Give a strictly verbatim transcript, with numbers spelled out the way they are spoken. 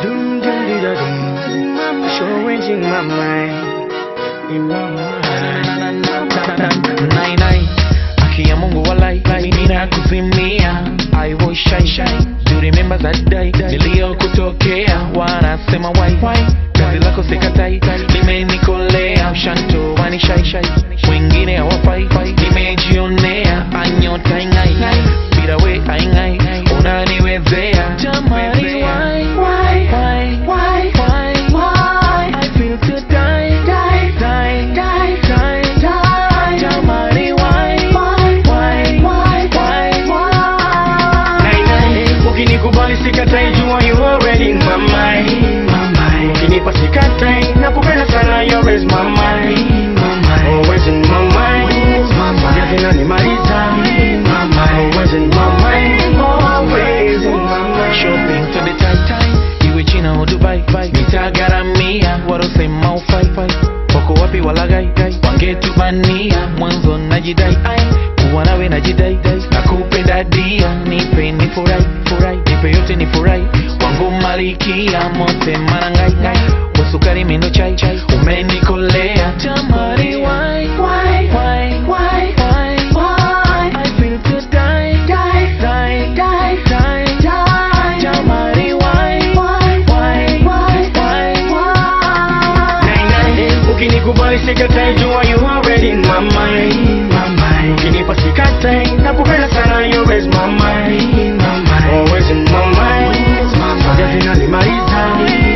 Doom, doom, di da dum. Showing in my mind, in my mind. Nine nine, aki ya Mungu walai, mina kuzimia. I was shy shy. Do remember that day nilio kutokea, wanasema why why. Kazi lako sikatai, limenikolea. Mshanto wani shy shy, wengine hawafai. Nimejionea anyota ingai, bila we aingai, unaniwezea. Jamani why why why why why I feel to die die die die die die. Jamani why why why why why. Nine nine, ukinikubali sikatai, jua you already in my mind. Ukinipa sikatai, nakupenda sana, you always my mind. Always in my mind. Yake nimaliza. Always in my mind. Always in my mind. Shopping to the tight time, iwe China au Dubai, nitagaramia. Warosema ufai fai, wako wapi walagai, wangetubania. Mwanzo najidai, kuwa nawe najidai, nakupenda dia. Nipe nifurai, furai, nipe yote nifurai. Wangu malikia, mote manangai, wasukari mino chai, umenikolea. Jamani why why why why why I feel to die die die die die die. Jamani why why why why why. Nine nine, ukinikubali sikatai, jua you already in my mind. Ukinipa sikatai, nakupenda sana, you always my mind. Always in my mind. Yake nimaliza.